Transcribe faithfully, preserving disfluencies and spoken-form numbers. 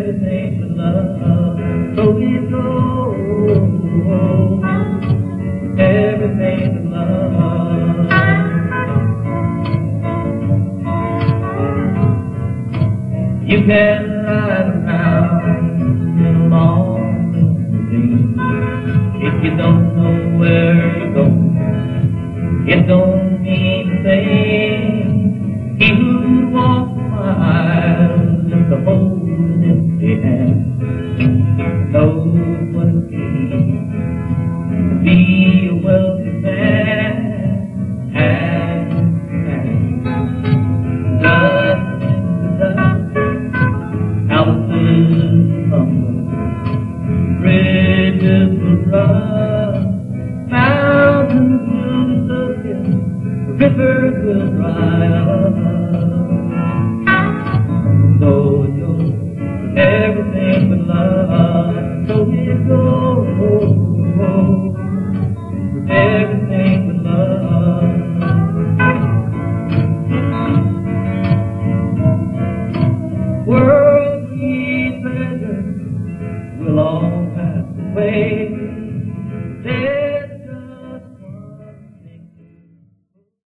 everything but love. So it goes, everything but love. You can ride around in a long limousine. If you don't know where you're going, it don't mean a thing. He who walks miles in the hold an empty hand knows what it means to be a wealthy man. And, and dust to dust, houses crumble, bridges will rust, mountains will disappear, rivers will dry up. So it goes, everything but love. So it goes.